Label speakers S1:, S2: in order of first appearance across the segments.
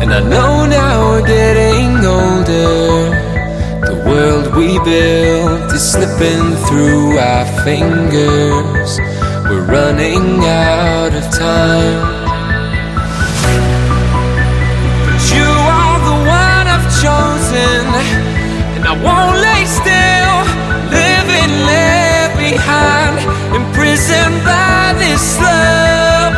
S1: And I know now we're getting older. The world we built is slipping through our fingers. We're running out of time. But you are the one I've chosen, and I won't lay still, living left behind, imprisoned by this love.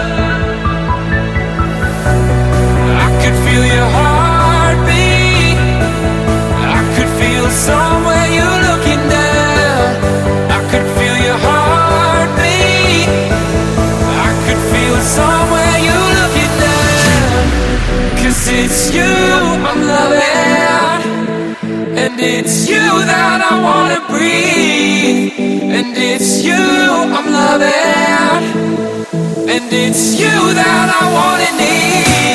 S1: I could feel your heartbeat. I could feel somewhere you're looking down. I could feel your heartbeat. I could feel somewhere you're looking down. 'Cause it's you I'm loving, and it's you that I wanna breathe. And it's you I'm loving, and it's you that I wanna need.